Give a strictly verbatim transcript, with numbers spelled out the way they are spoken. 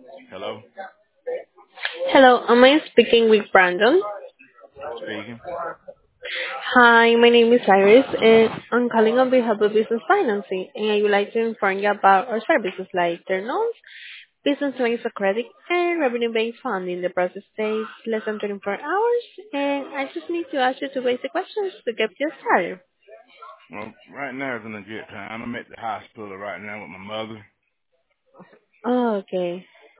Hello? Hello, am I speaking with Brandon? Speaking. Hi, my name is Iris, and I'm calling on behalf of Business Financing, and I would like to inform you about our services like term loans, business lines of credit, and revenue-based funding. The process takes less than twenty-four hours, and I just need to ask you two basic questions to get you started. Well, right now is in a good time. I'm at the hospital right now with my mother. Oh, okay.